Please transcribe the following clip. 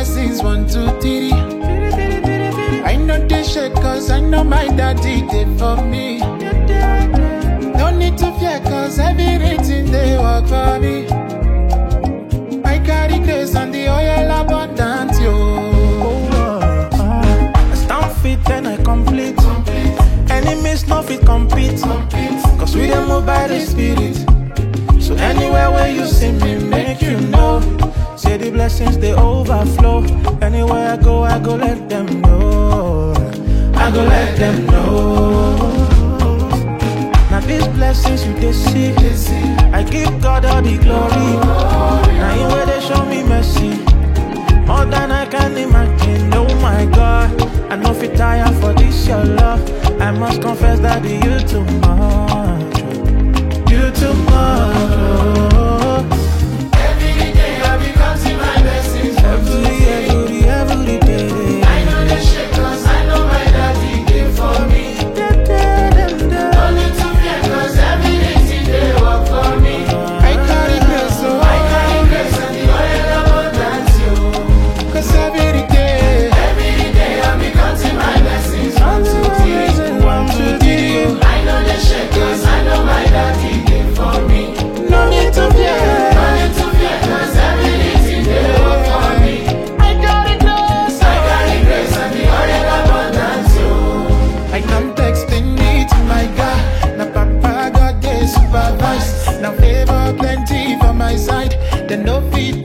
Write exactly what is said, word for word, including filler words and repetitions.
blessings, one, two, three. I know they shake cause I know my daddy did for me. No need to fear cause everything they work for me. I carry grace and the oil abundant, yo. I stand fit and I complete. Enemies no fit compete. Cause we dem move by the spirit. So anywhere where you see me, make you know. Say the blessings they overflow. Anywhere I go, I go let them know. I go let them know. Now these blessings you they see, I give God all the glory. Now in where they show me mercy, more than I can imagine. Oh my God, I know fit tire for this your love. I must confess that you too much, you too much. Every day I be counting my blessings. Every, every, every day. I know they shake cause I know my daddy did for me. No need to fear cause everything they work for me. I carry grace, so I carry grace and the oil abundant, yo. Cause every day, every day I be counting my blessings. One, two, three, one, two, three. I know they shake cause I know my daddy did for me. No need to fear, no need to fear cause everything they work for me. I carry grace, I carry grace and the oil abundant, yo. I can't explain it, my God. Now Papa God they supervise. Now favor plenty for my side. Then no feet